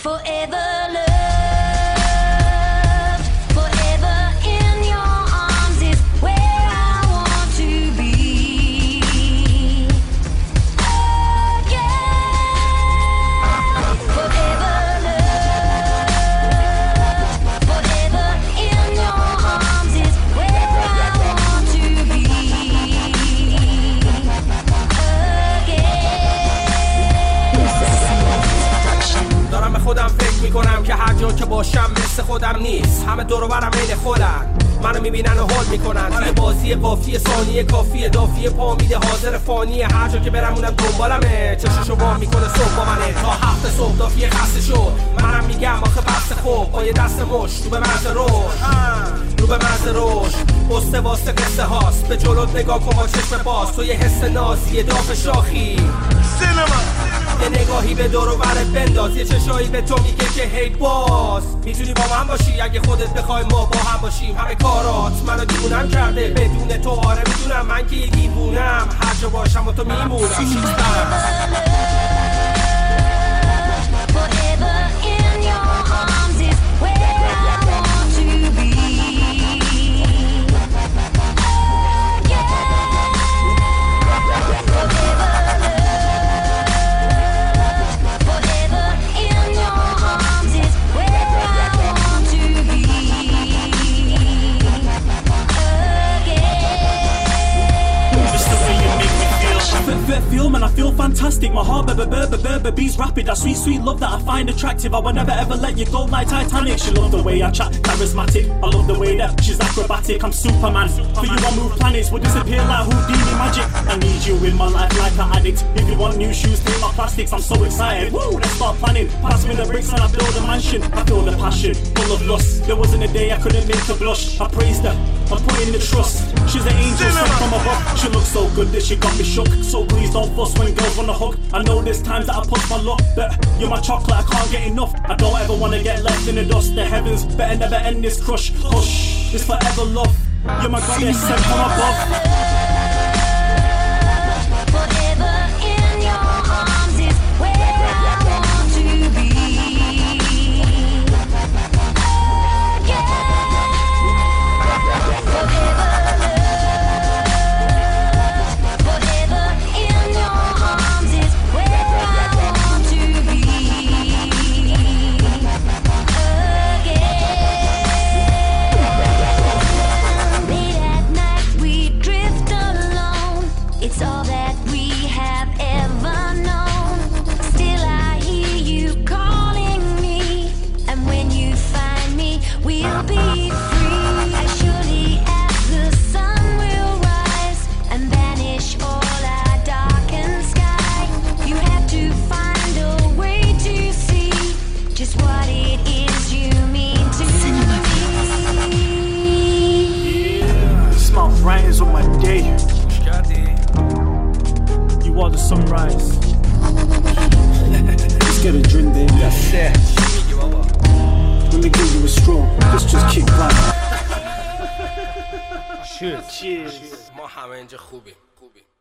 forever loved, forever in your arms is where I want to be. Again, forever loved, forever in your arms is where I want to be. دارم به خودم فکر میکنم که هر جا که باشم مثل خودم نیست. همه دور و برم عین خودن، منو میبینن و حال میکنن. توی بازی قافیه ثانیه کافیه دافیه پا میده حاضر فانیه. هر جا که برم اونم دنبالمه، چششو وا میکنه صبح با منه. تا 7 صبح دافیه خسته شد، منم میگم آخه بس خوب. با یه دست مش رو به مرز رشد، رو به مرز رشد. قصه واسه قصه هاست، به جلوت نگاه کن با چشم باز. تو یه حس نازیه داغ شاخی یه نگاهی به دور و برت بنداز. یه چشایی به تو میگه که هی باز میتونی با من باشی اگه خودت بخوای ما با هم باشیم. همه کارات منو دیوونم کرده، بدون تو آره میدونم من که یه دیوونم. هر جا باشم و تو میمونم. Feel man, I feel fantastic. My heart beats rapid. That sweet love that I find attractive. I will never ever let you go like Titanic. She love the way I chat, charismatic. I love the way that she's acrobatic. I'm Superman. For you I move planets, will disappear like Houdini magic. I need you in my life like an addict. If you want new shoes, take my plastics. I'm so excited. Woo, let's start planning. Pass me the bricks and I build a mansion. I feel the passion, full of lust. There wasn't a day I couldn't make her blush. I praised her, I put in the trust. She's an angel sent from above. She looks so good that she got me shook. So please don't fuss when girls wanna hug. I know there's times that I push my luck, but you're my chocolate, I can't get enough. I don't ever wanna get left in the dust. The heavens better never end this crush. Hush, it's forever love. You're my goddess sent from above. Writers on my day. You are the sunrise. Let's get a drink, baby. That's it. Let me give you a straw. Let's just kick back. Cheers. ما همه اینجا خوبی.